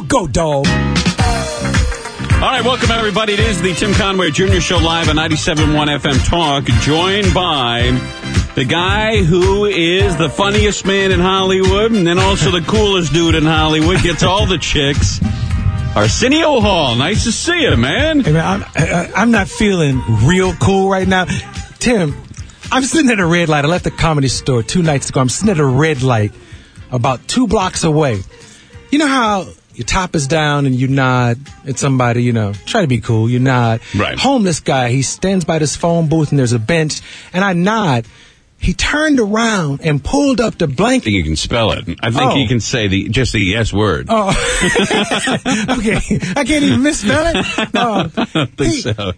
Go, dog. All right, welcome, everybody. It is the Tim Conway Jr. Show live on 97.1 FM Talk, joined by the guy who is the funniest man in Hollywood and then also the coolest dude in Hollywood, gets all the chicks. Arsenio Hall, nice to see you, man. Hey, man, I'm not feeling real cool right now. Tim, I'm sitting at a red light. I left the Comedy Store 2 nights ago. I'm sitting at a red light about 2 blocks away. You know how your top is down and you nod at somebody, you know, try to be cool, you nod. Right. Homeless guy, he stands by this phone booth and there's a bench, and I nod. He turned around and pulled up the blanket. I think you can spell it. I think you can say just the yes word. Oh, okay. I can't even misspell it. I don't think so.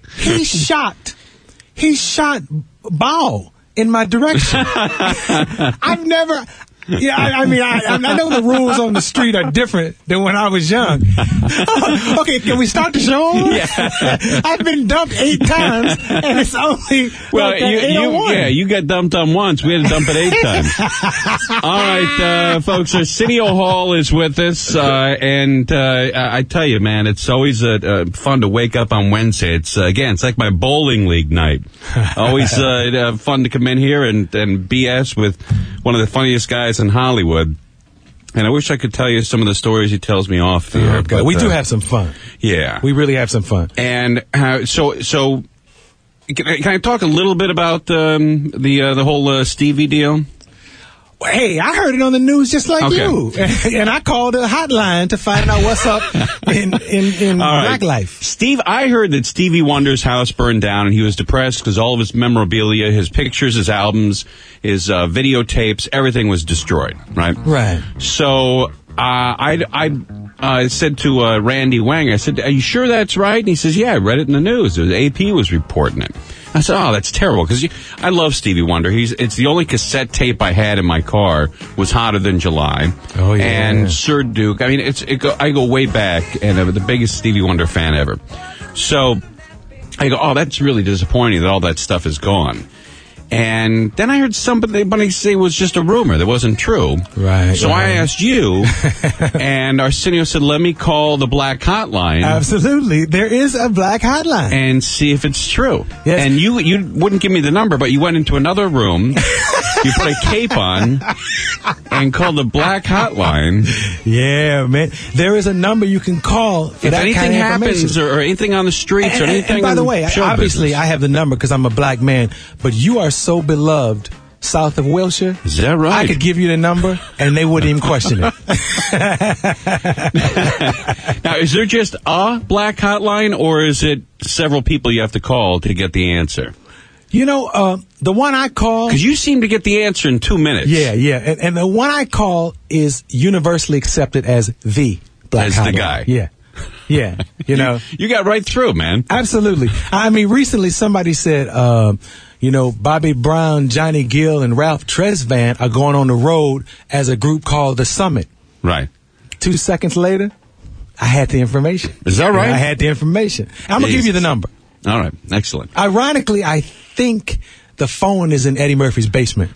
He shot ball in my direction. I've never. Yeah, I mean, I know the rules on the street are different than when I was young. Okay, can we start the show? Yeah. I've been dumped 8 times, and it's only you got dumped on once. We had to dump it 8 times. All right, folks, Arsenio Hall is with us, and I tell you, man, it's always fun to wake up on Wednesday. It's like my bowling league night. Always fun to come in here and BS with one of the funniest guys in Hollywood. And I wish I could tell you some of the stories he tells me off the air. But we do have some fun. Yeah. We really have some fun. And so can I talk a little bit about the whole Stevie deal? Hey, I heard it on the news just like you. And I called a hotline to find out what's up in Black life. Steve, I heard that Stevie Wonder's house burned down and he was depressed because all of his memorabilia, his pictures, his albums, his videotapes, everything was destroyed, right? Right. So I said to Randy Wang, I said, are you sure that's right? And he says, yeah, I read it in the news. The AP was reporting it. I said, oh, that's terrible, because I love Stevie Wonder. It's the only cassette tape I had in my car was Hotter Than July. Oh, yeah. And Sir Duke. I mean, I go way back, and I'm the biggest Stevie Wonder fan ever. So I go, oh, that's really disappointing that all that stuff is gone. And then I heard somebody say it was just a rumor that wasn't true. Right. So I asked you, and Arsenio said, let me call the Black Hotline. Absolutely. There is a Black Hotline. And see if it's true. Yes. And you wouldn't give me the number, but you went into another room, you put a cape on, and called the Black Hotline. Yeah, man. There is a number you can call for if that anything kind of happens or anything on the streets or anything. And by the way, obviously business. I have the number because I'm a black man, but you are so beloved south of Wilshire. Is that right? I could give you the number and they wouldn't even question it. Now, is there just a Black Hotline, or is it several people you have to call to get the answer? You know, the one I call... Because you seem to get the answer in 2 minutes. Yeah. And the one I call is universally accepted as the Black Hotline. As the guy. Yeah. You know. You got right through, man. Absolutely. I mean, recently somebody said, Bobby Brown, Johnny Gill, and Ralph Tresvant are going on the road as a group called The Summit. Right. 2 seconds later, I had the information. Is that right? I had the information. I'm going to give you the number. All right. Excellent. Ironically, I think the phone is in Eddie Murphy's basement.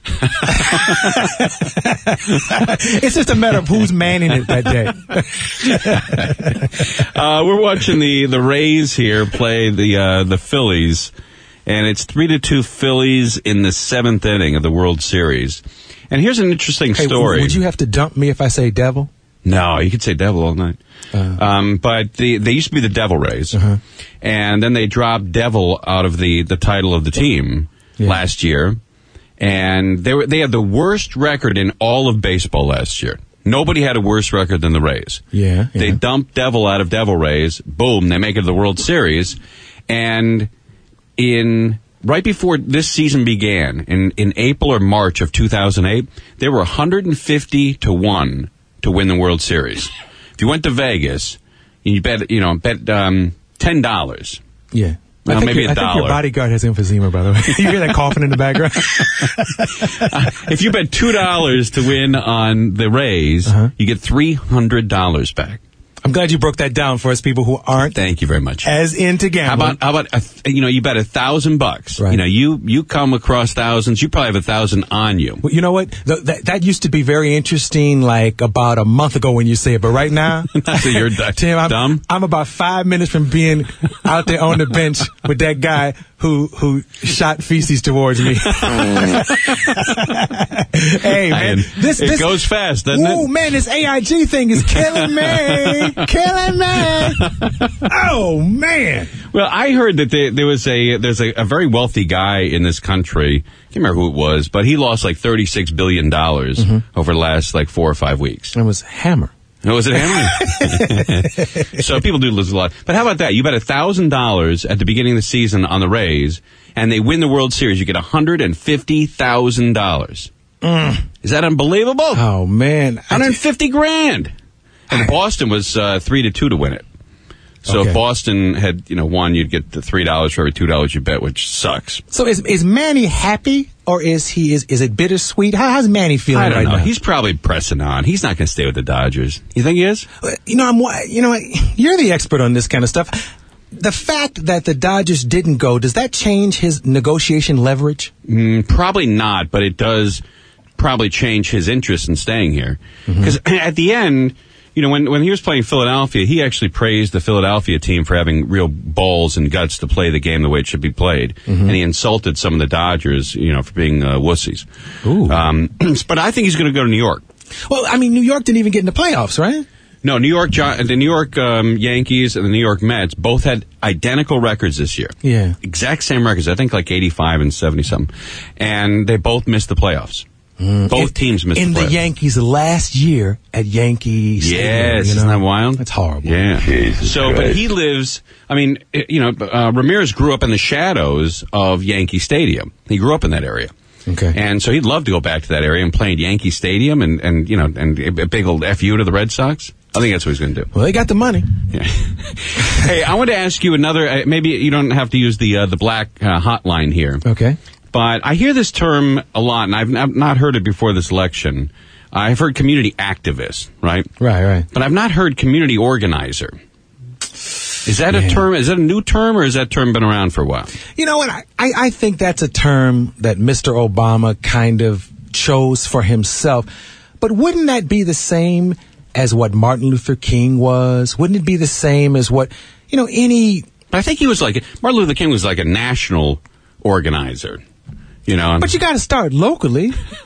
It's just a matter of who's manning it that day. We're watching the Rays here play the Phillies, and it's 3-2 Phillies in the 7th inning of the World Series. And here's an interesting story. Would you have to dump me if I say devil? No, you could say devil all night. But they used to be the Devil Rays, and then they dropped devil out of the title of the team last year, and they had the worst record in all of baseball last year. Nobody had a worse record than the Rays. Yeah. They dumped devil out of Devil Rays. Boom, they make it to the World Series, and right before this season began, in April or March of 2008, they were 150-1 to win the World Series. If you went to Vegas, and you bet $10. Yeah. Well, maybe $1. I think your bodyguard has emphysema, by the way. You hear that coughing in the background? If you bet $2 to win on the Rays, you get $300 back. I'm glad you broke that down for us people who aren't. Thank you very much. As into gambling. How about you bet $1,000. Right. You know, you come across thousands. You probably have 1,000 on you. Well, you know what? That used to be very interesting, like about a month ago when you say it. But right now, so you're Tim, dumb. I'm about 5 minutes from being out there on the bench with that guy who shot feces towards me. Hey man, it goes fast, doesn't it? Oh man, this AIG thing is killing me, killing me. Oh man. Well, I heard that there's a very wealthy guy in this country. I can't remember who it was, but he lost like $36 billion over the last like 4 or 5 weeks. It was Hammer. Oh, was it Hammer? So people do lose a lot. But how about that? You bet $1,000 at the beginning of the season on the Rays, and they win the World Series. You get $150,000. Is that unbelievable? Oh man, $150,000. And Boston was 3-2 to win it. So if Boston had won, you'd get the $3 for every $2 you bet, which sucks. So is Manny happy, or is it bittersweet? How's Manny feeling right now? He's probably pressing on. He's not going to stay with the Dodgers. You think he is? You're the expert on this kind of stuff. The fact that the Dodgers didn't go, does that change his negotiation leverage? Probably not, but it does probably change his interest in staying here. Because at the end, when he was playing Philadelphia, he actually praised the Philadelphia team for having real balls and guts to play the game the way it should be played. And he insulted some of the Dodgers, for being wussies. But I think he's going to go to New York. Well, I mean, New York didn't even get in the playoffs, right? No, the New York Yankees and the New York Mets both had identical records this year. Yeah. Exact same records. I think like 85 and 70-something. And they both missed the playoffs. Both teams missed the playoffs. In the Yankees last year at Yankee Stadium. Yes, isn't that wild? That's horrible. Yeah. But he lives, Ramirez grew up in the shadows of Yankee Stadium. He grew up in that area. Okay. And so he'd love to go back to that area and play at Yankee Stadium and a big old FU to the Red Sox. I think that's what he's going to do. Well, they got the money. Yeah. Hey, I want to ask you another, maybe you don't have to use the black hotline here. Okay. But I hear this term a lot, and I've not heard it before this election. I've heard community activist, right? Right. But I've not heard community organizer. Is that a term? Is that a new term, or has that term been around for a while? You know what? I think that's a term that Mr. Obama kind of chose for himself. But wouldn't that be the same as what Martin Luther King was? Wouldn't it be the same as what, any... I think he was Martin Luther King was like a national organizer. But you got to start locally.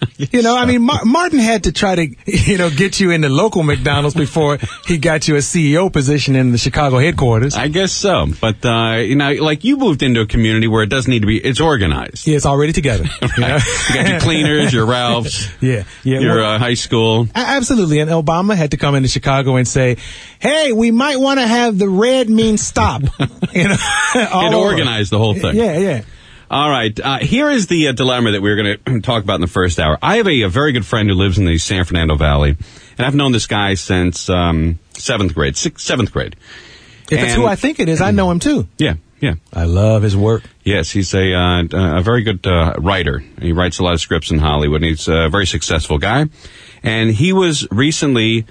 Martin had to try to, get you in the local McDonald's before he got you a CEO position in the Chicago headquarters. I guess so. But, you moved into a community where it doesn't need to be, it's organized. Yeah, it's already together. Right. You got your cleaners, your Ralphs. Yeah. Your high school. Absolutely. And Obama had to come into Chicago and say, hey, we might want to have the red mean stop. And organize the whole thing. Yeah. All right. Here is the dilemma that we were going to talk about in the first hour. I have a very good friend who lives in the San Fernando Valley, and I've known this guy since 7th grade. If it's who I think it is, I know him too. Yeah. I love his work. Yes, he's a very good writer. He writes a lot of scripts in Hollywood, and he's a very successful guy. And he was recently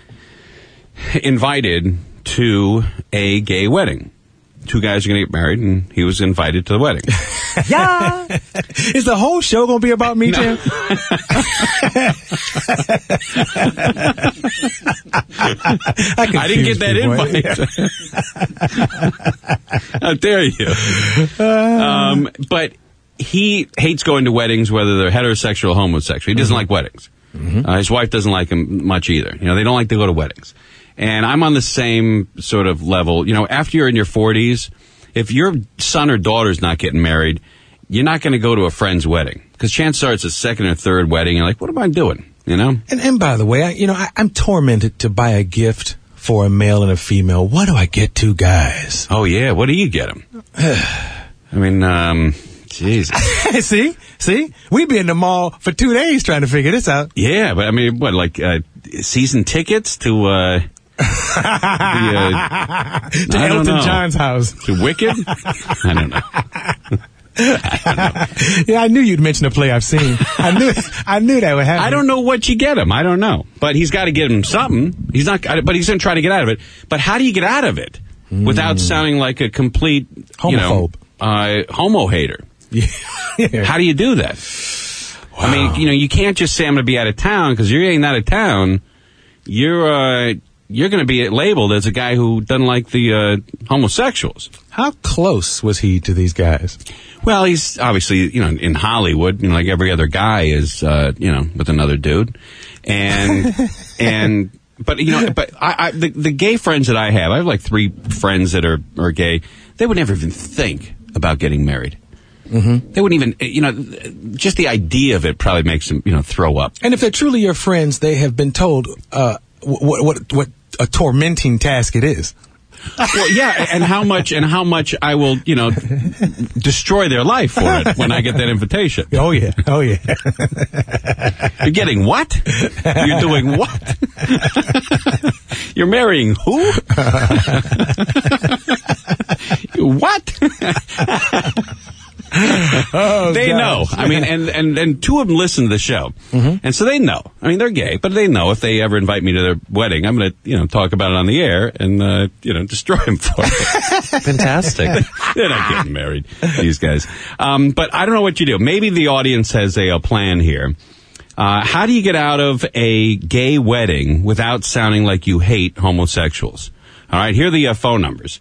invited to a gay wedding. 2 guys are going to get married, and he was invited to the wedding. Yeah. Is the whole show going to be about me, Tim? I didn't get that invite. How dare you? But he hates going to weddings, whether they're heterosexual or homosexual. He doesn't like weddings. His wife doesn't like him much either. They don't like to go to weddings. And I'm on the same sort of level. After you're in your 40s, if your son or daughter's not getting married, you're not going to go to a friend's wedding. Because chances are it's a second or third wedding. You're like, what am I doing? And by the way, I'm tormented to buy a gift for a male and a female. What do I get 2 guys? Oh, yeah. What do you get them? Jesus. See? We'd be in the mall for 2 days trying to figure this out. Yeah, but season tickets to... to Elton John's house. To Wicked? I don't know. Yeah, I knew you'd mention a play I've seen. I knew that would happen. I don't know what you get him. I don't know. But he's got to get him something. He's not. But he's going to try to get out of it. But how do you get out of it without sounding like a complete homophobe, homo hater? Yeah. How do you do that? Wow. I mean, you can't just say I'm going to be out of town, because you ain't out of town. You're going to be labeled as a guy who doesn't like the homosexuals. How close was he to these guys? Well, he's obviously, in Hollywood, like every other guy is, with another dude. But the gay friends that I have like 3 friends that are gay. They would never even think about getting married. Mm-hmm. They wouldn't even, just the idea of it probably makes them, throw up. And if they're truly your friends, they have been told, what a tormenting task it is. Well, yeah, and how much I will, destroy their life for it when I get that invitation. Oh yeah. You're getting what? You're doing what? You're marrying who? What? They know. I mean, and 2 of them listen to the show, and so they know. I mean, they're gay, but they know if they ever invite me to their wedding, I'm going to, talk about it on the air and, destroy them for it. Fantastic. They're not getting married, these guys. But I don't know what you do. Maybe the audience has a plan here. How do you get out of a gay wedding without sounding like you hate homosexuals? All right, here are the phone numbers.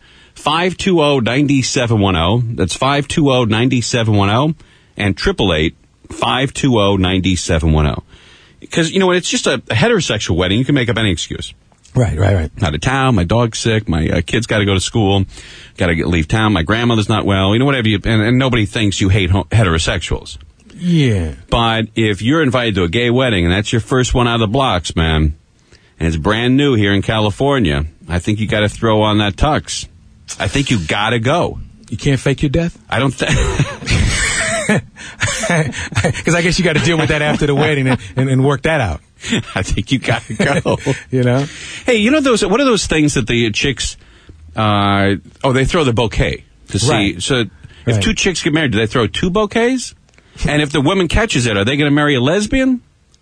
520-9710. That's 520-9710 and 888-520-9710. Because, when it's just a heterosexual wedding, you can make up any excuse. Right. Out of town, my dog's sick, my kid's got to go to school, got to leave town, my grandmother's not well, whatever and nobody thinks you hate heterosexuals. Yeah. But if you're invited to a gay wedding and that's your first one out of the blocks, man, and it's brand new here in California, I think you got to throw on that tux. I think you gotta go. You can't fake your death? I don't think. Because I guess you got to deal with that after the wedding and work that out. I think you gotta go. Hey, what are those things that the chicks, they throw the bouquet to see. Right. So if 2 chicks get married, do they throw 2 bouquets? And if the woman catches it, are they going to marry a lesbian?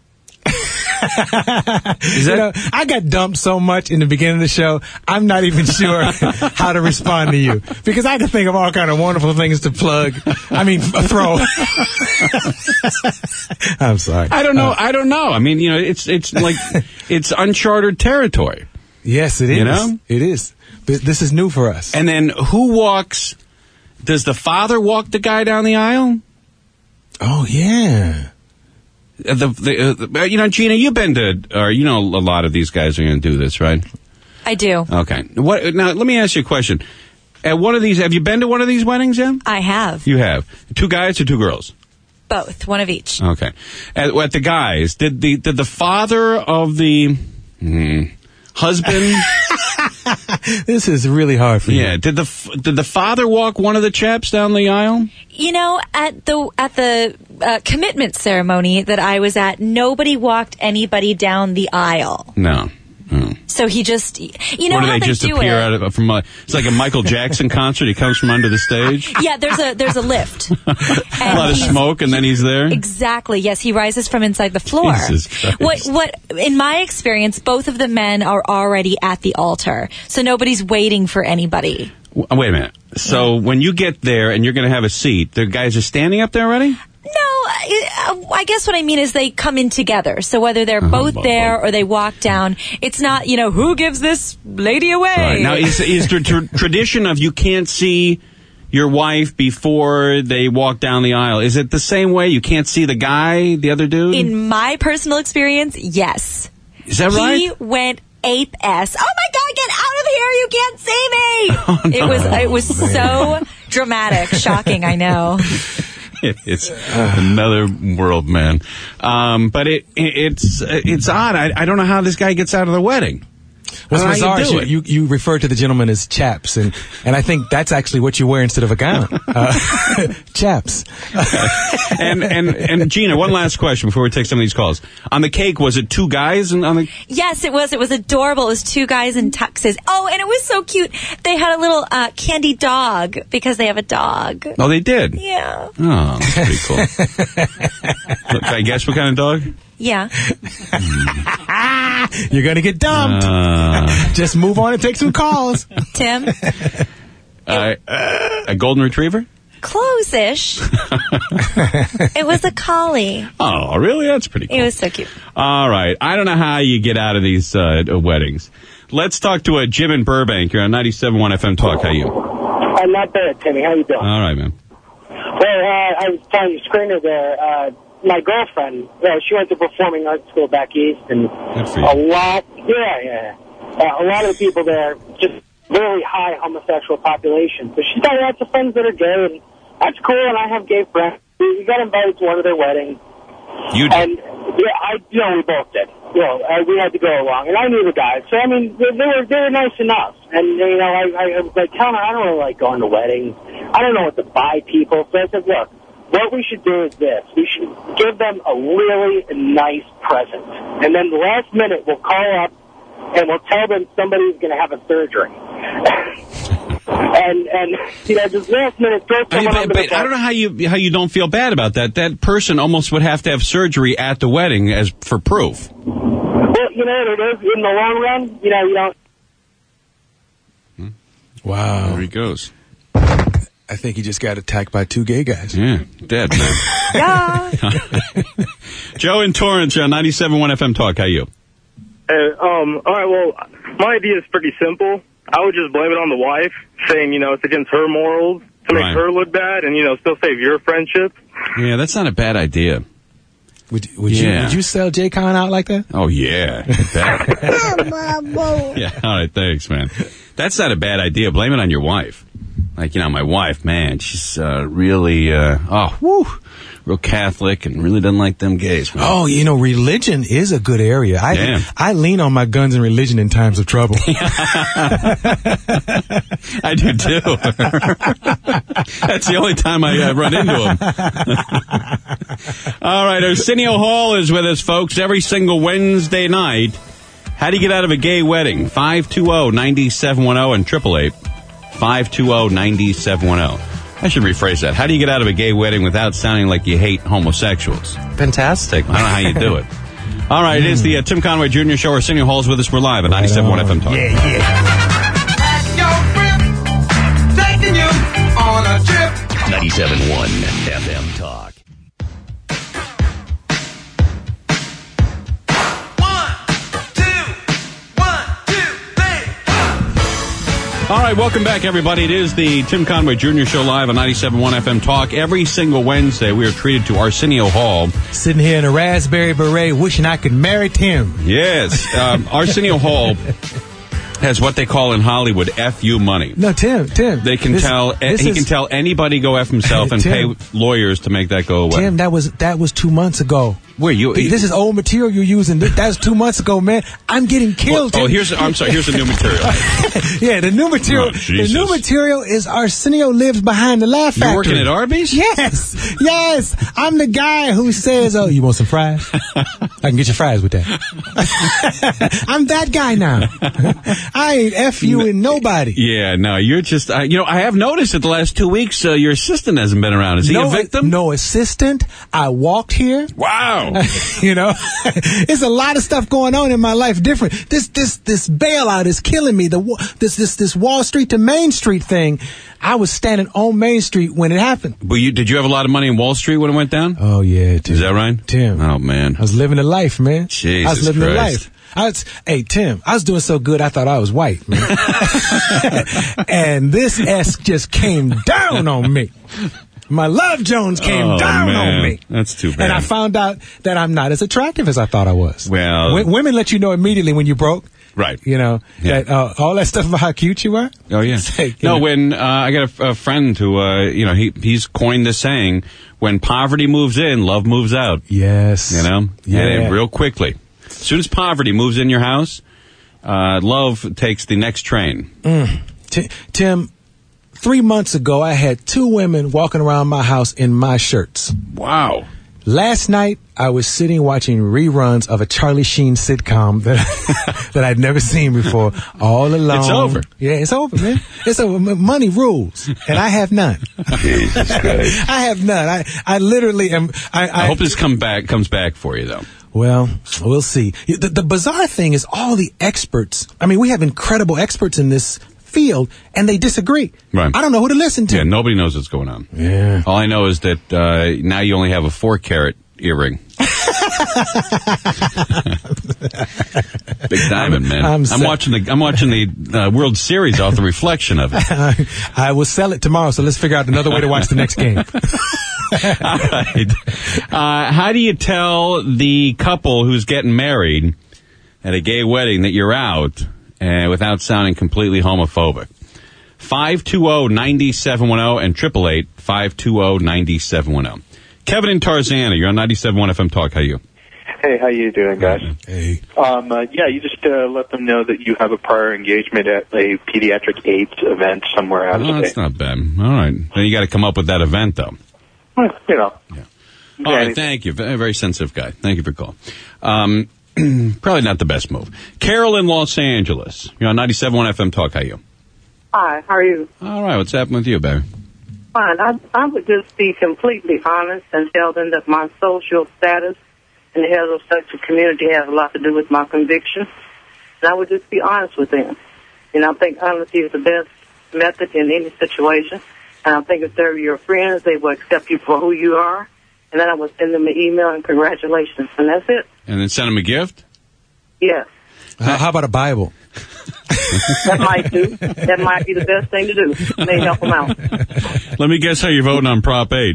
I got dumped so much in the beginning of the show, I'm not even sure how to respond to you. Because I can think of all kind of wonderful things to plug. Throw. I'm sorry. I don't know. I mean, it's like, it's uncharted territory. Yes, it is. It is. This is new for us. And then does the father walk the guy down the aisle? Oh, yeah. Gina, you've been to, or a lot of these guys are going to do this, right? I do. Okay. Now, let me ask you a question. At one of these, have you been to one of these weddings yet? I have. You have. 2 guys or 2 girls? Both. One of each. Okay. At the guys, did the father of the husband? This is really hard for you. Yeah. Did the father walk one of the chaps down the aisle? At the commitment ceremony that I was at, nobody walked anybody down the aisle. No. So he just, Or do they just appear out of from? It's like a Michael Jackson concert. He comes from under the stage. Yeah, there's a lift. A lot of smoke, and then he's there. Exactly. Yes, he rises from inside the floor. Jesus Christ. What? In my experience, both of the men are already at the altar, so nobody's waiting for anybody. Wait a minute. So when you get there and you're going to have a seat, the guys are standing up there already? No, I guess what I mean is they come in together. So whether they're both there or they walk down, it's not, who gives this lady away? Right. Now, is the tradition of you can't see your wife before they walk down the aisle, is it the same way? You can't see the guy, the other dude? In my personal experience, yes. Is that right? He went ape-s. Oh my God, get out of here! You can't see me! Oh, no. It was so dramatic, shocking, I know. It's another world, man. But it's odd. I don't know how this guy gets out of the wedding. What's bizarre is do it? you refer to the gentleman as chaps, and I think that's actually what you wear instead of a gown. Chaps. And Gina, one last question before we take some of these calls. On the cake, was it two guys? Yes, it was. It was adorable. It was two guys in tuxes. Oh, and it was so cute. They had a little candy dog because they have a dog. Oh, they did? Yeah. Oh, that's pretty cool. Can I guess what kind of dog? Yeah. You're going to get dumped. Just move on and take some calls. Tim? A golden retriever? Close-ish. It was a collie. Oh, really? That's pretty cool. It was so cute. All right. I don't know how you get out of these weddings. Let's talk to Jim in Burbank. You're on 97.1 FM Talk. How are you? I'm not bad, Timmy. How you doing? All right, man. Well, I was telling the screener there, my girlfriend, she went to performing arts school back east, and a lot of the people there, just very high homosexual population. So she's got lots of friends that are gay, and that's cool, and I have gay friends. We got invited to one of their weddings. You did? And, we both did. We had to go along, and I knew the guys. So, I mean, they were nice enough. And, I was like, telling her, I don't really like going to weddings. I don't know what to buy people. So I said, look, what we should do is this. We should give them a really nice present. And then the last minute, we'll call up, and we'll tell them somebody's going to have a surgery. and just last minute, throw someone under the bus. I don't know how you don't feel bad about that. That person almost would have to have surgery at the wedding as for proof. Well, you know what it is? In the long run, you don't... Wow. There he goes. I think he just got attacked by two gay guys. Yeah, dead, man. Yeah. Joe in Torrance, 97.1 FM Talk. How are you? All right, well, my idea is pretty simple. I would just blame it on the wife, saying, it's against her morals to make her look bad and, still save your friendship. Yeah, that's not a bad idea. Would you sell Jay Con out like that? Oh, yeah. Yeah, all right, thanks, man. That's not a bad idea. Blame it on your wife. Like, my wife, man, she's really, real Catholic and really doesn't like them gays, man. Oh, religion is a good area. I lean on my guns and religion in times of trouble. I do, too. That's the only time I run into them. All right, Arsenio Hall is with us, folks, every single Wednesday night. How do you get out of a gay wedding? 520-9710 and 888-520-9710. I should rephrase that. How do you get out of a gay wedding without sounding like you hate homosexuals? Fantastic. I don't know how you do it. All right, it is the Tim Conway Jr. Show. Arsenio Hall's with us. We're live at 97.1 FM Talk. Yeah. Taking you on a trip. 97.1 FM Talk. All right, welcome back, everybody. It is the Tim Conway Jr. Show live on 97.1 FM Talk. Every single Wednesday, we are treated to Arsenio Hall. Sitting here in a raspberry beret wishing I could marry Tim. Yes. Arsenio Hall has what they call in Hollywood FU money. No, Tim. They can he can tell anybody go F himself and pay lawyers to make that go away. Tim, that was 2 months ago. Where this is old material you're using. That's 2 months ago, man. I'm getting killed. Here's the new material. Yeah, the new material. The new material is Arsenio lives behind the Laugh Factory. You're working at Arby's? Yes. I'm the guy who says, "Oh, you want some fries? I can get your fries with that." I'm that guy now. I ain't F you and nobody. Yeah, no, you're just. I have noticed that the last 2 weeks your assistant hasn't been around. Is he a victim? No assistant. I walked here. Wow. It's a lot of stuff going on in my life different. This bailout is killing me. This Wall Street to Main Street thing. I was standing on Main Street when it happened. But did you have a lot of money in Wall Street when it went down? Oh, yeah, Tim. Is that right? Tim. Oh, man. I was living a life, man. Jesus I was living Christ. a life. Hey, Tim, I was doing so good I thought I was white, man. And this S just came down on me. My Love Jones came down on me. That's too bad. And I found out that I'm not as attractive as I thought I was. Well, women let you know immediately when you broke. Right. That, all that stuff about how cute you are. Oh, yeah. When I got a friend who, he's coined this saying, when poverty moves in, love moves out. Yes. Yeah. And real quickly. As soon as poverty moves in your house, Love takes the next train. Tim, 3 months ago, I had 2 women walking around my house in my shirts. Wow. Last night, I was sitting watching reruns of a Charlie Sheen sitcom that I'd never seen before, all alone. It's over. Yeah, it's over, man. It's over. Money rules, and I have none. Jesus Christ. I have none. I literally am. I hope this comes back for you, though. Well, we'll see. The bizarre thing is all the experts. I mean, we have incredible experts in this field, and they disagree. Right. I don't know who to listen to. Yeah, nobody knows what's going on. Yeah. All I know is that now you only have a 4-carat earring. Big diamond, man. I'm watching the World Series off the reflection of it. I will sell it tomorrow, so let's figure out another way to watch the next game. All right. How do you tell the couple who's getting married at a gay wedding that you're out without sounding completely homophobic? 520-9710 and 888-520-9710. Kevin and Tarzana, you're on 97.1 FM Talk. How are you? Hey, how you doing, guys? Hey. You just let them know that you have a prior engagement at a pediatric AIDS event somewhere out of the That's not bad. All right. Then you got to come up with that event, though. Well, Yeah. All right, thank you. Very, very sensitive guy. Thank you for calling. Probably not the best move. Carol in Los Angeles. You're on 97.1 FM Talk. How are you? Hi, how are you? All right. What's happening with you, baby? Fine. I would just be completely honest and tell them that my social status in the heterosexual community has a lot to do with my conviction. And I would just be honest with them. And I think honesty is the best method in any situation. And I think if they're your friends, they will accept you for who you are. And then I would send them an email and congratulations. And that's it. And then send them a gift? Yes. How about a Bible? That might do. That might be the best thing to do. May help them out. Let me guess how you're voting on Prop 8.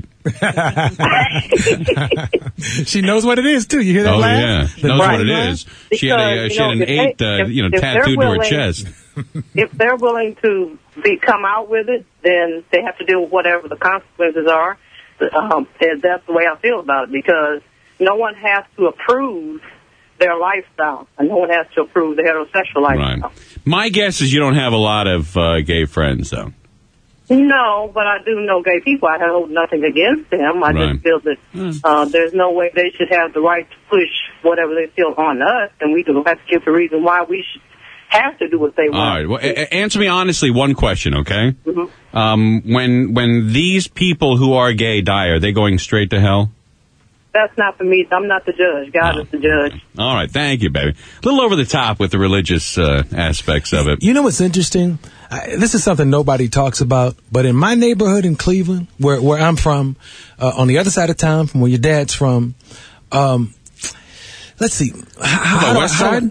She knows what it is, too. You hear that laugh? Yeah. Knows what it is. She had an 8, tattooed to her chest. If they're willing to come out with it, then they have to deal with whatever the consequences are. And that's the way I feel about it, because no one has to approve their lifestyle, and no one has to approve the heterosexual lifestyle. Right. My guess is you don't have a lot of gay friends, though. No, but I do know gay people. I hold nothing against them. I just feel that there's no way they should have the right to push whatever they feel on us, and we do have to give the reason why we should have to do what they want. All right. Well, answer me honestly one question, okay? Mm-hmm. When these people who are gay die, are they going straight to hell? That's not for me. I'm not the judge. God is the judge. All right. Thank you, baby. A little over the top with the religious aspects of it. You know what's interesting? This is something nobody talks about, but in my neighborhood in Cleveland, where I'm from, on the other side of town, from where your dad's from, let's see. West Side?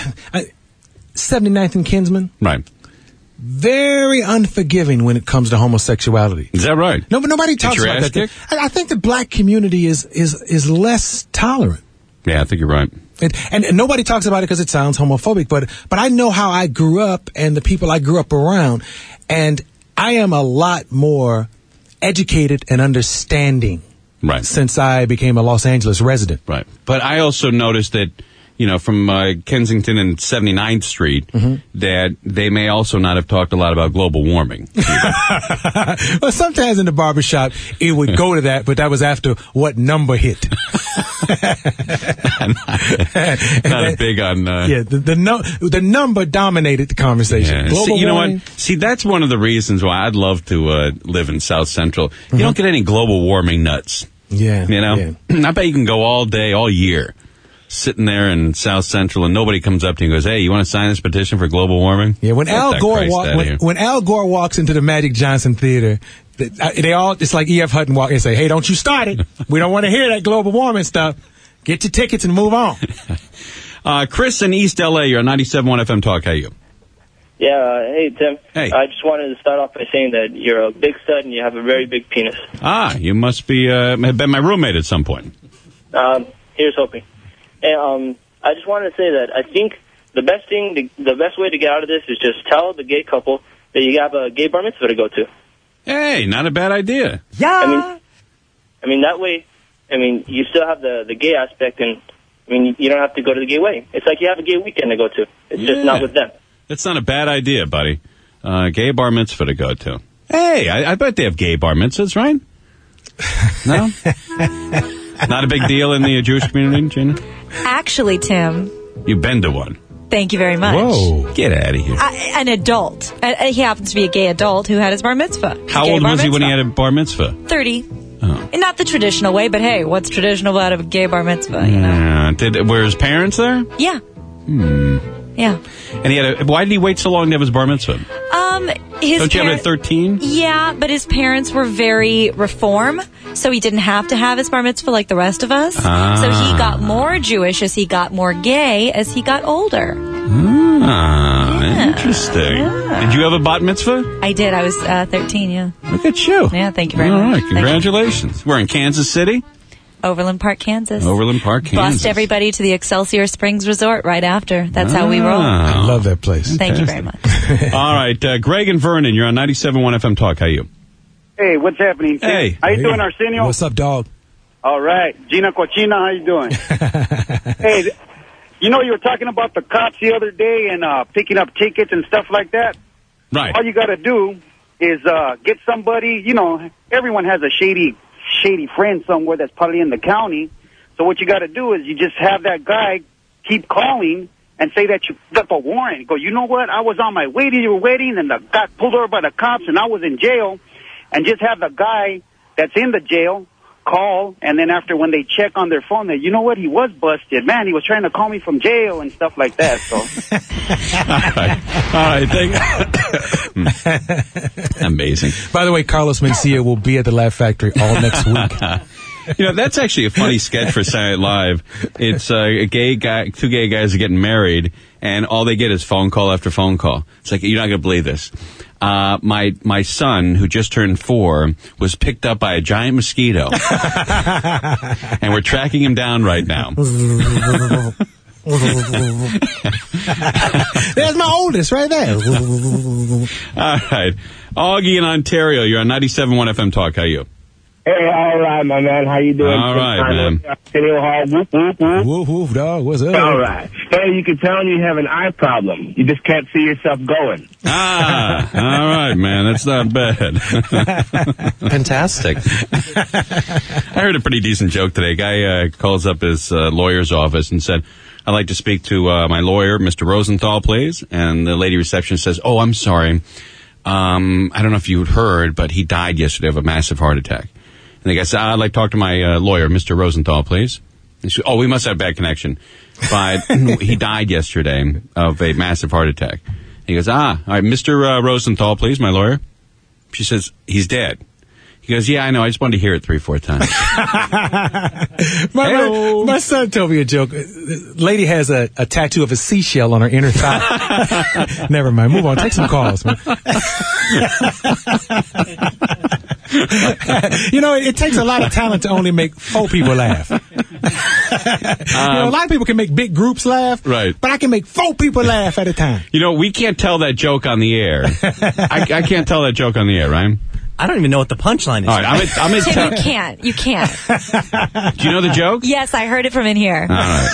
79th and Kinsman. Right. Very unforgiving when it comes to homosexuality. Is that right? No, but nobody talks about that. I think the black community is less tolerant. Yeah, I think you're right. And nobody talks about it because it sounds homophobic, but I know how I grew up and the people I grew up around, and I am a lot more educated and understanding since I became a Los Angeles resident. Right. But I also noticed that, from Kensington and 79th Street, that they may also not have talked a lot about global warming. Well, sometimes in the barbershop, it would go to that, but that was after what number hit. not big on... the number dominated the conversation. Yeah. Global warming. What? See, that's one of the reasons why I'd love to live in South Central. You don't get any global warming nuts. Yeah. I bet you can go all day, all year, sitting there in South Central, and nobody comes up to you and goes, "Hey, you want to sign this petition for global warming?" Yeah, when Al Gore walks into the Magic Johnson Theater, they all, it's like E.F. Hutton walk and say, "Hey, don't you start it. We don't want to hear that global warming stuff. Get your tickets and move on." Chris in East L.A., you're on 97.1 FM Talk. How are you? Yeah, hey, Tim. Hey. I just wanted to start off by saying that you're a big stud and you have a very big penis. You must be have been my roommate at some point. Here's hoping. And I just wanted to say that I think the best way to get out of this is just tell the gay couple that you have a gay bar mitzvah to go to. Hey, not a bad idea. Yeah. I mean that way, you still have the gay aspect, and I mean, you don't have to go to the gay wedding. It's like you have a gay weekend to go to. It's just not with them. That's not a bad idea, buddy. Gay bar mitzvah to go to. Hey, I bet they have gay bar mitzvahs, right? No? Not a big deal in the Jewish community, Gina? Actually, Tim. You've been to one. Thank you very much. Whoa. Get out of here. An adult. He happens to be a gay adult who had his bar mitzvah. How old was he when he had a bar mitzvah? 30. Oh. And not the traditional way, but hey, what's traditional about a gay bar mitzvah, you know? Were his parents there? Yeah. Yeah. And why did he wait so long to have his bar mitzvah? Don't you have it at 13? Yeah, but his parents were very reform, so he didn't have to have his bar mitzvah like the rest of us. So he got more Jewish as he got more gay as he got older. Interesting. Yeah. Did you have a bat mitzvah? I did. I was 13, yeah. Look at you. Yeah, thank you very much. All right, much. congratulations. We're in Kansas City? Overland Park, Kansas. Overland Park, Kansas. Bust everybody to the Excelsior Springs Resort right after. That's how we roll. I love that place. Thank you very much. All right, Greg and Vernon, you're on 97.1 FM Talk. How are you? Hey, what's happening? Hey. How you doing, Arsenio? What's up, dog? All right. Gina Cochina, how you doing? Hey, you know you were talking about the cops the other day and picking up tickets and stuff like that? Right. All you got to do is get somebody, you know, everyone has a shady friend somewhere that's probably in the county. So what you got to do is you just have that guy keep calling and say that you got the warrant. Go, you know what? I was on my way to your wedding and got pulled over by the cops and I was in jail. And just have the guy that's in the jail call, and then after when they check on their phone, you know what? He was busted. Man, he was trying to call me from jail and stuff like that. So. All right. Amazing. By the way, Carlos Mencia will be at the Laugh Factory all next week. You know, that's actually a funny sketch for Saturday Night Live. It's a gay guy, two gay guys are getting married, and all they get is phone call after phone call. It's like, you're not going to believe this. My son, who just turned 4, was picked up by a giant mosquito. And we're tracking him down right now. There's my oldest right there. All right. Augie in Ontario, you're on 97.1 FM Talk. How are you? Hey, all right, my man. How you doing? All right, man. Arsenio Hall. Whoop, whoop, whoop. Woof, woof, dog. What's up? All right. Hey, you can tell you have an eye problem. You just can't see yourself going. All right, man. That's not bad. Fantastic. I heard a pretty decent joke today. A guy calls up his lawyer's office and said, I'd like to speak to my lawyer, Mr. Rosenthal, please. And the lady receptionist says, oh, I'm sorry. I don't know if you heard, but he died yesterday of a massive heart attack. And the guy said, I'd like to talk to my lawyer, Mr. Rosenthal, please. And she said, oh, we must have bad connection. But he died yesterday of a massive heart attack. And he goes, all right, Mr. Rosenthal, please, my lawyer. She says, he's dead. He goes, yeah, I know. I just wanted to hear it 3-4 times. My son told me a joke. Lady has a tattoo of a seashell on her inner thigh. Never mind. Move on. Take some calls, man. You know, it takes a lot of talent to only make 4 people laugh. You know, a lot of people can make big groups laugh, right? But I can make 4 people laugh at a time. You know, we can't tell that joke on the air. I can't tell that joke on the air, right? I don't even know what the punchline is. All right, I'm gonna Tim, you can't. Do you know the joke? Yes, I heard it from in here. All right.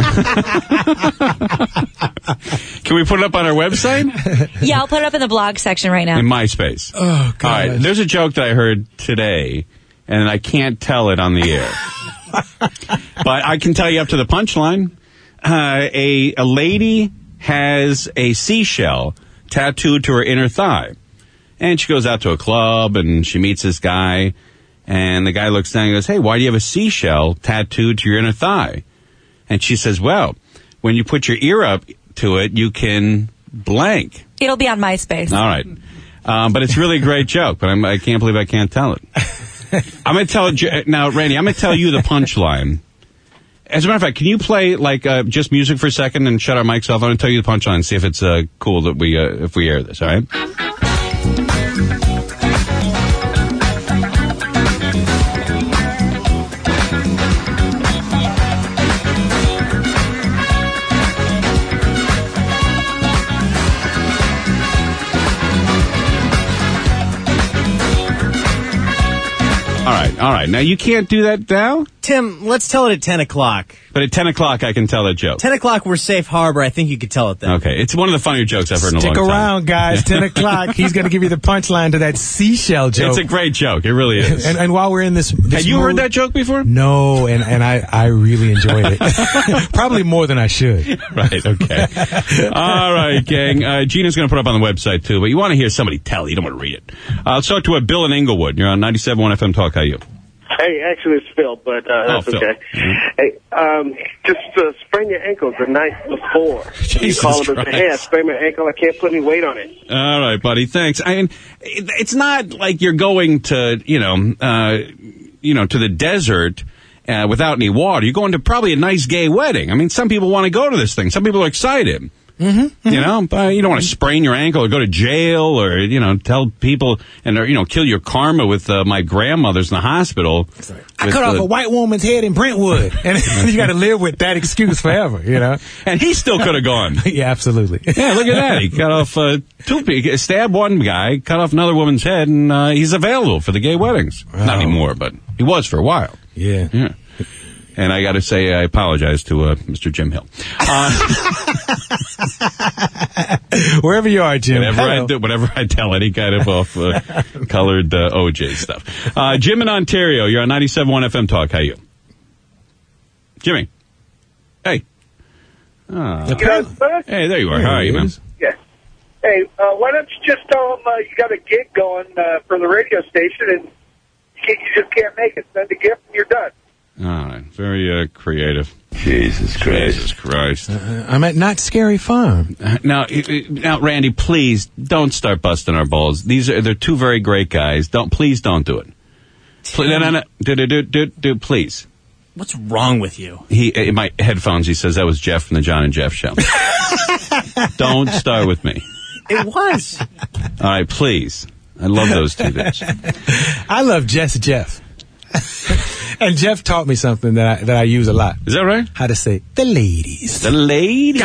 Can we put it up on our website? Yeah, I'll put it up in the blog section right now. In MySpace. Oh, God. All right, there's a joke that I heard today, and I can't tell it on the air. But I can tell you up to the punchline. A lady has a seashell tattooed to her inner thigh. And she goes out to a club, and she meets this guy, and the guy looks down and goes, hey, why do you have a seashell tattooed to your inner thigh? And she says, well, when you put your ear up to it, you can blank. It'll be on MySpace. All right. But it's really a great joke, but I can't believe I can't tell it. I'm going to tell it now, Randy, I'm going to tell you the punchline. As a matter of fact, can you play just music for a second and shut our mics off? I'm going to tell you the punchline and see if it's cool that if we air this, all right? All right. Now, you can't do that now? Tim, let's tell it at 10 o'clock. But at 10 o'clock, I can tell that joke. 10 o'clock, we're safe harbor. I think you could tell it then. Okay. It's one of the funnier jokes I've heard in a long time. Stick around, guys. 10 o'clock. He's going to give you the punchline to that seashell joke. It's a great joke. It really is. And while we're in this Had you mood, heard that joke before? No, and I really enjoyed it. Probably more than I should. Right, okay. All right, gang. Gina's going to put it up on the website, too, but you want to hear somebody tell it. You don't want to read it. Let's talk to Bill in Inglewood. You're on 97.1 FM Talk. How are you? Hey, actually, it's Phil, but that's Phil. okay. Hey, just sprain your ankle the night before. You call him and say, hey, I sprained my ankle. I can't put any weight on it. All right, buddy. Thanks. I mean, it's not like you're going to, to the desert without any water. You're going to probably a nice gay wedding. I mean, some people want to go to this thing. Some people are excited. Mm-hmm. You know, you don't want to sprain your ankle or go to jail or, tell people and, kill your karma with my grandmother's in the hospital. I cut off a white woman's head in Brentwood. And you got to live with that excuse forever, And he still could have gone. Yeah, absolutely. Yeah, look at that. He cut off two, stabbed one guy, cut off another woman's head, and he's available for the gay weddings. Wow. Not anymore, but he was for a while. Yeah. And I got to say, I apologize to Mr. Jim Hill. Wherever you are, Jim. Whatever I tell any kind of off-colored OJ stuff. Jim in Ontario, you're on 97.1 FM Talk. How are you? Jimmy. Hey. Hey, there you are. How are you, man? Yeah. Hey, why don't you just tell them you got a gig going for the radio station and you just can't make it. Send a gift and you're done. All right. Very creative. Jesus Christ. I'm at Not Scary Farm. Now, Randy, please don't start busting our balls. They're two very great guys. Please don't do it. No. Do please. What's wrong with you? In my headphones, he says that was Jeff from the John and Jeff show. Don't start with me. It was. All right, please. I love those two guys. I love Jeff. And Jeff taught me something that I use a lot. Is that right? How to say the ladies. The ladies.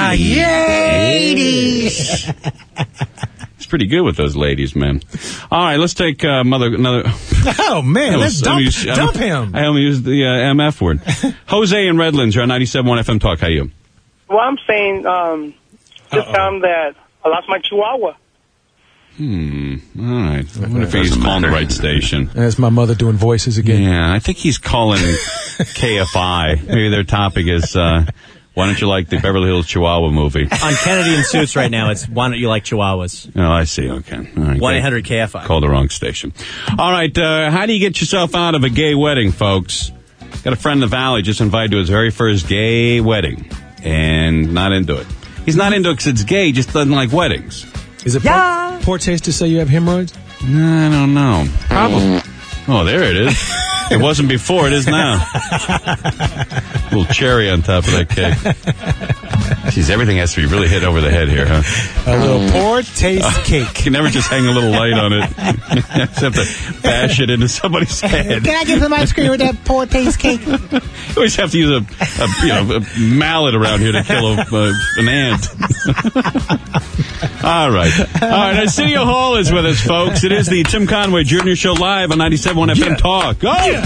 Ladies. He's pretty good with those ladies, man. All right, let's take another. Oh man, let's dump him. I only used the MF word. Jose in Redlands, you're on 97.1 FM Talk. How are you? Well, I'm saying just tell him that I lost my Chihuahua. All right. I wonder if he's calling the right station. That's my mother doing voices again. Yeah, I think he's calling KFI. Maybe their topic is, why don't you like the Beverly Hills Chihuahua movie? On Kennedy and Suits right now, it's why don't you like Chihuahuas? Oh, I see. Okay. All right. 1-800-KFI. Called the wrong station. All right. How do you get yourself out of a gay wedding, folks? Got a friend in the Valley just invited to his very first gay wedding and not into it. He's not into it because it's gay, just doesn't like weddings. Is it poor taste to say you have hemorrhoids? I don't know. Probably. Oh, there it is. It wasn't before, it is now. A little cherry on top of that cake. Jeez, everything has to be really hit over the head here, huh? A little poor taste cake. You can never just hang a little light on it. You have to bash it into somebody's head. Can I get some ice cream with that poor taste cake? You always have to use a mallet around here to kill an ant. All right. Arsenio Hall is with us, folks. It is the Tim Conway Jr. Show live on 97.1 FM Talk. Go! Yeah.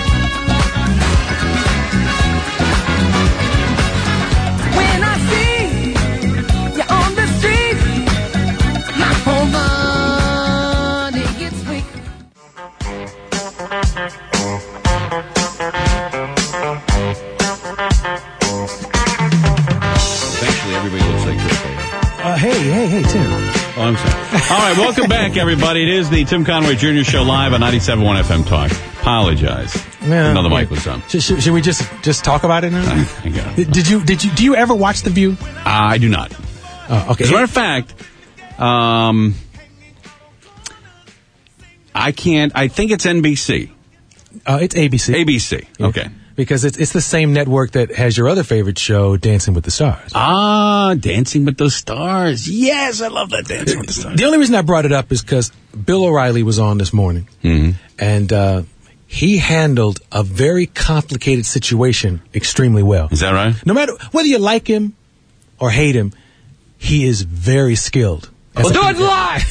When I see you on the street, my whole body gets weak. Eventually, everybody looks like this. Hey, Tim. Oh, I'm sorry. All right, welcome back, everybody. It is the Tim Conway Jr. Show live on 97.1 FM Talk. Apologize. Another mic was on. Should we just talk about it now? Do you ever watch The View? I do not. Okay. As a matter of fact, I can't. I think it's NBC. It's ABC. ABC. Yeah. Okay. Because it's the same network that has your other favorite show, Dancing with the Stars. Dancing with the Stars. Yes, I love that Dancing with the Stars. The only reason I brought it up is because Bill O'Reilly was on this morning, and he handled a very complicated situation extremely well. Is that right? No matter whether you like him or hate him, he is very skilled We'll do it live.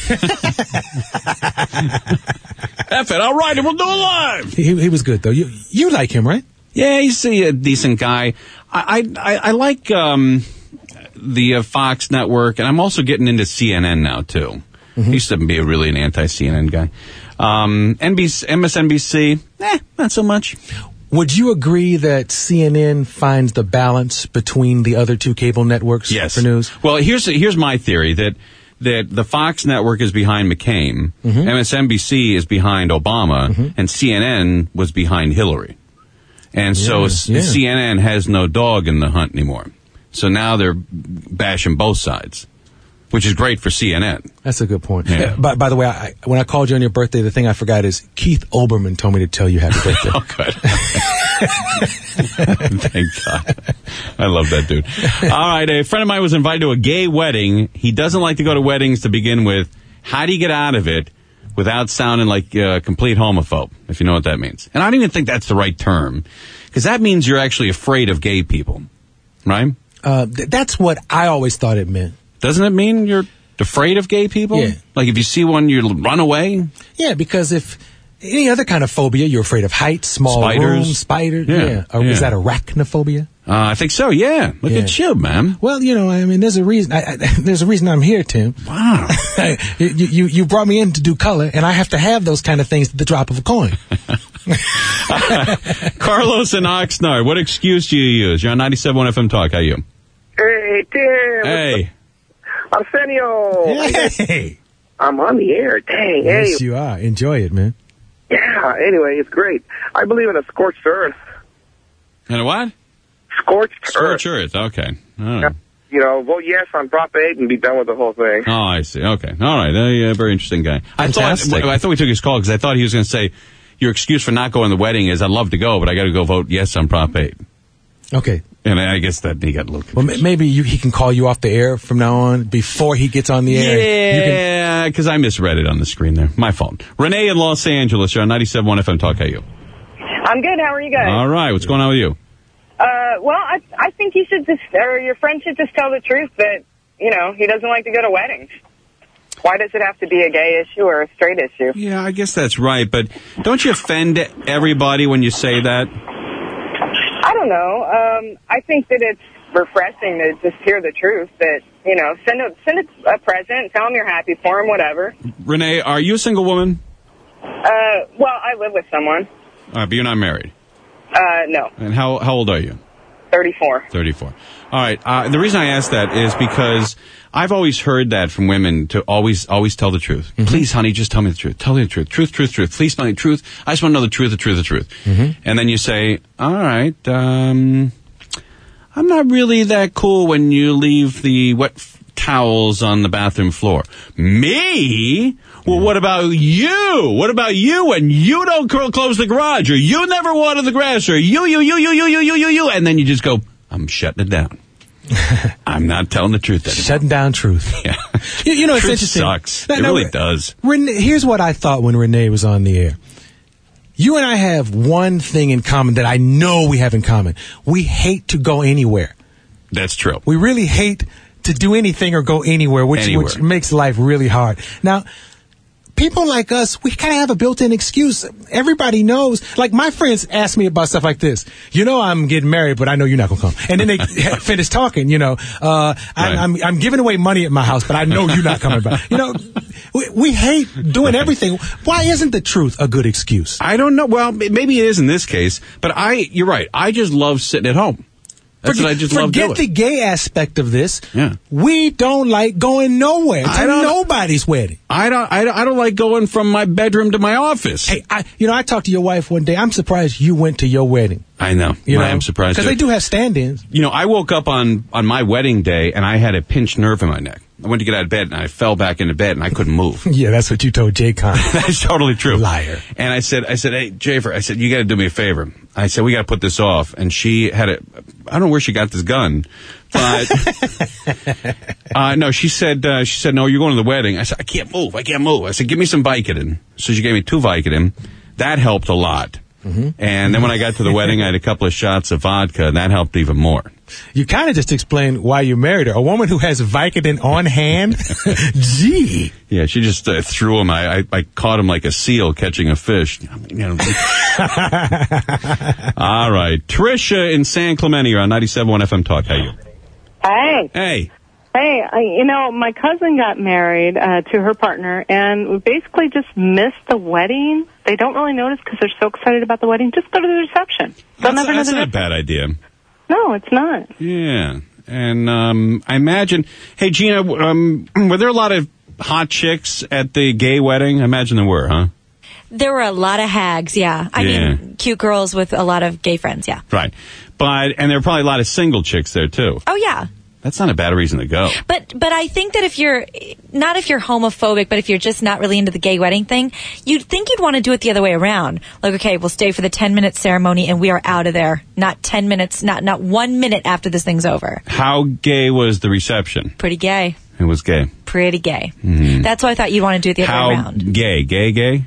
F it, I'll write it. We'll do it live. He was good though. You like him, right? Yeah, he's a decent guy. I like the Fox network, and I'm also getting into CNN now too. I used to be an anti-CNN guy. MSNBC, not so much. Would you agree that CNN finds the balance between the other two cable networks for news? Well, here's my theory that the Fox network is behind McCain, MSNBC is behind Obama, and CNN was behind Hillary. And so CNN has no dog in the hunt anymore. So now they're bashing both sides, which is great for CNN. That's a good point. Yeah. By the way, when I called you on your birthday, the thing I forgot is Keith Olbermann told me to tell you happy birthday. Oh, good. Thank God. I love that dude. All right, a friend of mine was invited to a gay wedding. He doesn't like to go to weddings to begin with. How do you get out of it without sounding like a complete homophobe, if you know what that means? And I don't even think that's the right term, because that means you're actually afraid of gay people, right? That's what I always thought it meant. Doesn't it mean you're afraid of gay people? Yeah. Like if you see one, you run away? Yeah, because if any other kind of phobia, you're afraid of heights, small rooms, spiders. Yeah. Or is that arachnophobia? I think so, yeah. Look at you, man. Well, I mean, there's a reason. There's a reason I'm here, Tim. Wow. you brought me in to do color, and I have to have those kind of things at the drop of a coin. Carlos in Oxnard, what excuse do you use? You're on 97.1 FM Talk. How are you? Hey, Tim. Hey. Arsenio. Hey. I'm on the air. Dang. Yes, hey. you are. Enjoy it, man. Yeah, anyway, it's great. I believe in a scorched earth. And a what? Scorched earth. Okay. All right. Vote yes on Prop 8 and be done with the whole thing. Oh, I see. Okay. All right. Very interesting guy. Fantastic. I thought we took his call because I thought he was going to say, your excuse for not going to the wedding is I'd love to go, but I got to go vote yes on Prop 8. Okay. And I guess that he got a little confused. Well, maybe he can call you off the air from now on before he gets on the air. Yeah, because I misread it on the screen there. My fault. Renee in Los Angeles, you're on 97.1 FM Talk. How are you? I'm good. How are you guys? All right. What's going on with you? Well, I think you should your friend should just tell the truth that, he doesn't like to go to weddings. Why does it have to be a gay issue or a straight issue? Yeah, I guess that's right, but don't you offend everybody when you say that? I don't know. I think that it's refreshing to just hear the truth that, send a present, tell them you're happy for them, whatever. Renee, are you a single woman? Well, I live with someone. But you're not married? No. And how old are you? 34. 34. All right. The reason I ask that is because I've always heard that from women to always tell the truth. Mm-hmm. Please, honey, just tell me the truth. Tell me the truth. Truth. Please tell me the truth. I just want to know the truth. Mm-hmm. And then you say, all right, I'm not really that cool when you leave the wet towels on the bathroom floor. Me? Well, what about you? What about you when you don't close the garage, or you never water the grass, or you, and then you just go, I'm shutting it down. I'm not telling the truth anymore. Shutting down truth. Yeah. It's truth interesting. Sucks. It really does. Here's what I thought when Renee was on the air. You and I have one thing in common that I know we have in common. We hate to go anywhere. That's true. We really hate to do anything or go anywhere, which makes life really hard. Now, people like us, we kind of have a built-in excuse. Everybody knows. Like, my friends ask me about stuff like this. I'm getting married, but I know you're not going to come. And then they finish talking, I'm giving away money at my house, but I know you're not coming back. We hate doing everything. Why isn't the truth a good excuse? I don't know. Well, maybe it is in this case, but you're right. I just love sitting at home. That's what I just love doing. Forget the gay aspect of this. Yeah. We don't like going nowhere to nobody's wedding. I don't like going from my bedroom to my office. Hey, I talked to your wife one day. I'm surprised you went to your wedding. I know. I am surprised because they do have stand-ins. I woke up on my wedding day and I had a pinched nerve in my neck. I went to get out of bed and I fell back into bed and I couldn't move. Yeah, that's what you told Jay Con. That's totally true. Liar. And I said, hey, Jafer, I said, you got to do me a favor. I said, we got to put this off. And she had I don't know where she got this gun, but no, she said, no, you're going to the wedding. I said, I can't move. I said, give me some Vicodin. So she gave me 2 Vicodin. That helped a lot. Mm-hmm. And then when I got to the wedding, I had a couple of shots of vodka, and that helped even more. You kind of just explained why you married her. A woman who has Vicodin on hand? Gee. Yeah, she just threw him. I caught him like a seal catching a fish. All right. Tricia in San Clemente, you're on 97.1 FM Talk. How are you? Hey. Hey. Hey, my cousin got married to her partner, and we basically just missed the wedding. They don't really notice because they're so excited about the wedding. Just go to the reception. That's not a bad idea. No, it's not. Yeah. And I imagine... Hey, Gina, were there a lot of hot chicks at the gay wedding? I imagine there were, huh? There were a lot of hags, yeah. I mean, cute girls with a lot of gay friends, yeah. Right. And there were probably a lot of single chicks there, too. Oh, yeah. That's not a bad reason to go. But I think that if you're homophobic, but if you're just not really into the gay wedding thing, you'd think you'd want to do it the other way around. Like, okay, we'll stay for the 10-minute ceremony and we are out of there. Not 10 minutes, not 1 minute after this thing's over. How gay was the reception? Pretty gay. It was gay. Pretty gay. Mm-hmm. That's why I thought you'd want to do it the other way around. How gay? Gay?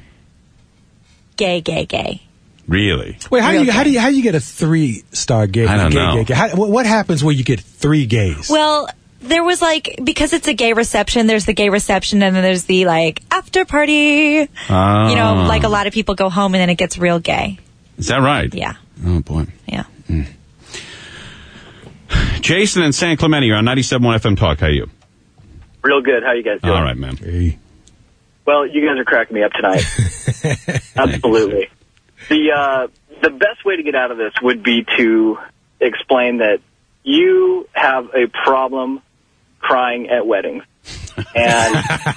Gay. Really? Wait, how do you get a 3-star gay? I don't know. Gay? What happens where you get 3 gays? Well, there was because it's a gay reception, there's the gay reception and then there's the after party. Oh. A lot of people go home and then it gets real gay. Is that right? Yeah. Oh, boy. Yeah. Mm. Jason in San Clemente, you're on 97.1 FM Talk. How are you? Real good. How you guys doing? All right, man. Hey. Well, you guys are cracking me up tonight. Absolutely. The best way to get out of this would be to explain that you have a problem crying at weddings. And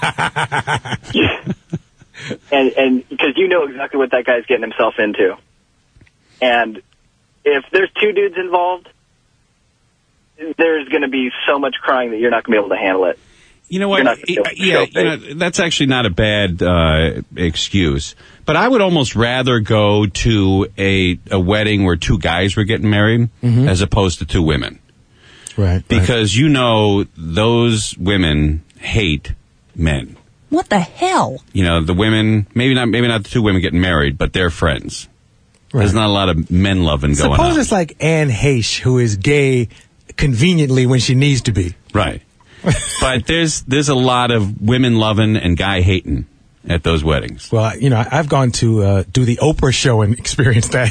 and because you know exactly what that guy's getting himself into. And if there's 2 dudes involved, there's going to be so much crying that you're not going to be able to handle it. You know what? That's actually not a bad excuse. But I would almost rather go to a wedding where 2 guys were getting married as opposed to 2 women. Right. Because those women hate men. What the hell? The women, maybe not the 2 women getting married, but they're friends. Right. There's not a lot of men loving going on. Suppose it's like Anne Heche, who is gay conveniently when she needs to be. Right. But there's a lot of women loving and guy hating at those weddings. Well, I've gone to do the Oprah show and experienced that.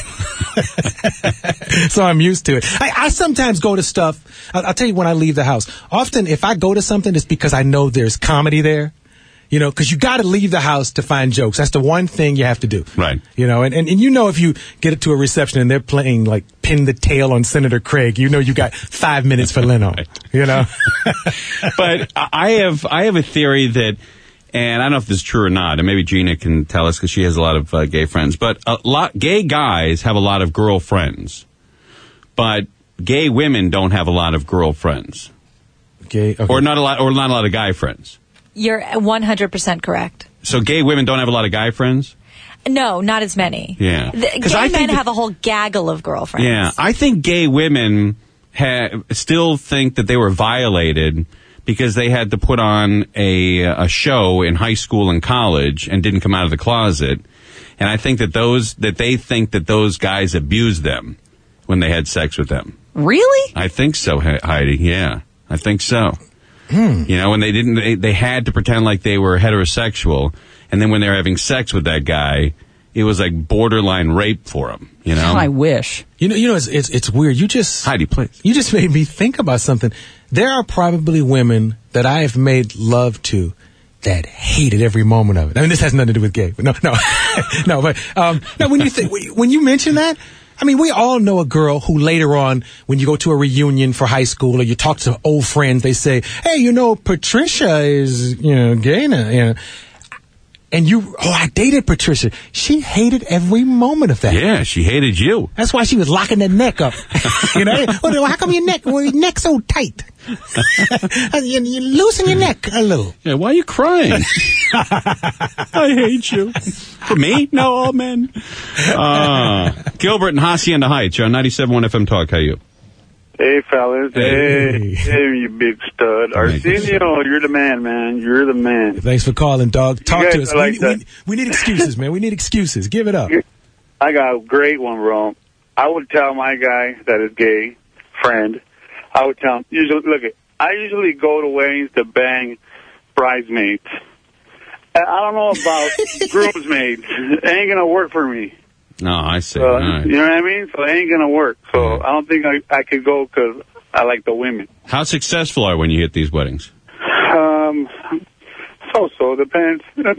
So I'm used to it. I sometimes go to stuff. I'll tell you when I leave the house. Often if I go to something, it's because I know there's comedy there. Because you got to leave the house to find jokes. That's the one thing you have to do. Right. And if you get it to a reception and they're playing Pin the Tail on Senator Craig, you got 5 minutes for Leno. Right. But I have a theory that, and I don't know if this is true or not, and maybe Gina can tell us because she has a lot of gay friends, but gay guys have a lot of girlfriends, but gay women don't have a lot of girlfriends. Okay. Or not a lot of guy friends. You're 100% correct. So gay women don't have a lot of guy friends? No, not as many. Yeah. Gay men have a whole gaggle of girlfriends. Yeah, I think gay women still think that they were violated because they had to put on a show in high school and college and didn't come out of the closet. And I think that they think that those guys abused them when they had sex with them. Really? I think so, Heidi. Yeah, I think so. When they had to pretend like they were heterosexual, and then when they were having sex with that guy, it was like borderline rape for them. I wish. It's weird. Heidi, please. You just made me think about something. There are probably women that I have made love to that hated every moment of it. I mean, this has nothing to do with gay. But no. But when you mention that. I mean, we all know a girl who later on, when you go to a reunion for high school or you talk to old friends, they say, hey, Patricia is, gay now, And I dated Patricia. She hated every moment of that. Yeah, she hated you. That's why she was locking that neck up. How come your neck's so tight? You loosen your neck a little. Yeah, why are you crying? I hate you. For me? No, all men. Gilbert and Hacienda Heights. You're on 97.1 FM Talk. How are you? Hey, fellas. Hey, you big stud. Arsenio, you're the man. You're the man. Thanks for calling, dog. Talk to us. We need excuses, man. We need excuses. Give it up. I got a great one, bro. I would tell my guy that is gay, friend, I would tell him, I usually go to weddings to bang bridesmaids. I don't know about groomsmaids. It ain't going to work for me. No, I see. All right. You know what I mean? So it ain't going to work. So I don't think I could go because I like the women. How successful are you when you hit these weddings? So depends.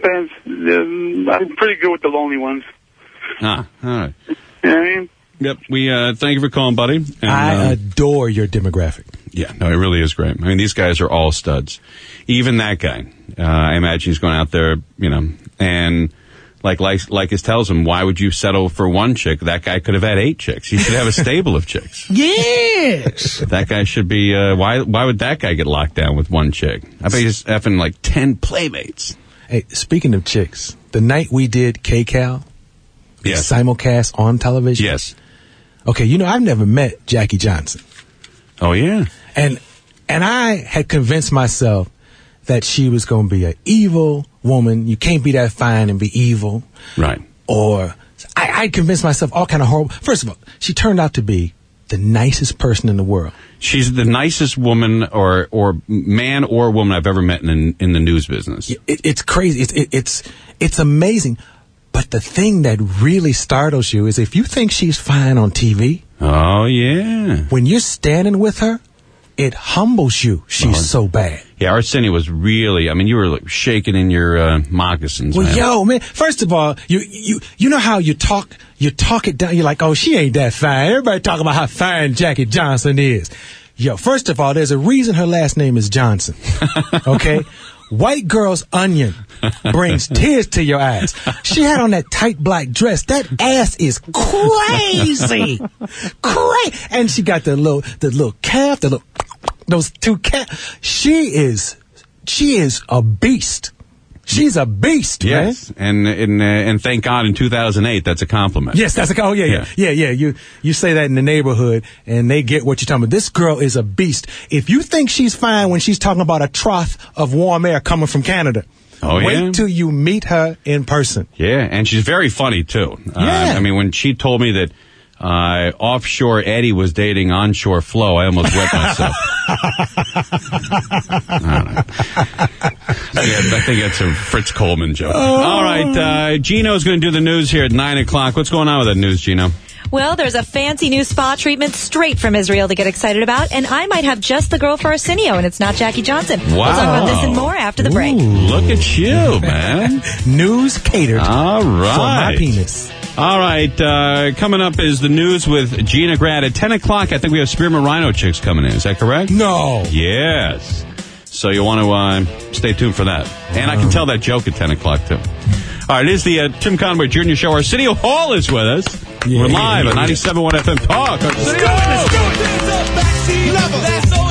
I'm pretty good with the lonely ones. All right. You know what I mean? Yep. We thank you for calling, buddy. And, I adore your demographic. Yeah, no, it really is great. I mean, these guys are all studs. Even that guy. I imagine he's going out there, and like his tells him, why would you settle for one chick? That guy could have had 8 chicks. He should have a stable of chicks. Yes. That guy should be. Why would that guy get locked down with one chick? I bet he's effing like 10 playmates. Hey, speaking of chicks, the night we did KCAL, yes, simulcast on television. Yes. Okay, I've never met Jackie Johnson. Oh yeah. And I had convinced myself that she was going to be an evil woman. You can't be that fine and be evil. Right. Or I convinced myself all kind of horrible. First of all, she turned out to be the nicest person in the world. She's the nicest woman or man or woman I've ever met in the news business. It's crazy. It's amazing. But the thing that really startles you is if you think she's fine on TV. Oh, yeah. When you're standing with her, it humbles you. She's so bad. Yeah, Arsenio was really, you were like shaking in your moccasins. Well, man, first of all, you know how you talk it down. You're like, oh, she ain't that fine. Everybody talk about how fine Jackie Johnson is. Yo, first of all, there's a reason her last name is Johnson. Okay? White girl's onion brings tears to your eyes. She had on that tight black dress. That ass is crazy. And she got the little calf, those 2 calves. She is a beast. She's a beast, yes, man. And thank God in 2008 that's a compliment. Yes, that's yeah. You say that in the neighborhood and they get what you're talking about. This girl is a beast. If you think she's fine when she's talking about a trough of warm air coming from Canada, wait till you meet her in person. Yeah, and she's very funny too. Yeah. When she told me that offshore Eddie was dating onshore Flo, I almost wet myself. I don't know. I think that's a Fritz Coleman joke. All right, Gino's going to do the news here at 9 o'clock. What's going on with that news, Gino? Well, there's a fancy new spa treatment straight from Israel to get excited about, and I might have just the girl for Arsenio, and it's not Jackie Johnson. Wow. We'll talk about this and more after the break. Look at you, man. News catered for my penis. All right, coming up is the news with Gina Grad. At 10 o'clock, I think we have Spearmint Rhino chicks coming in. Is that correct? No. Yes. So you want to stay tuned for that. And I can tell that joke at 10 o'clock, too. All right, it is the Tim Conway Jr. Show. Arsenio Hall is with us. We're live at 97.1 FM Talk. Let's go!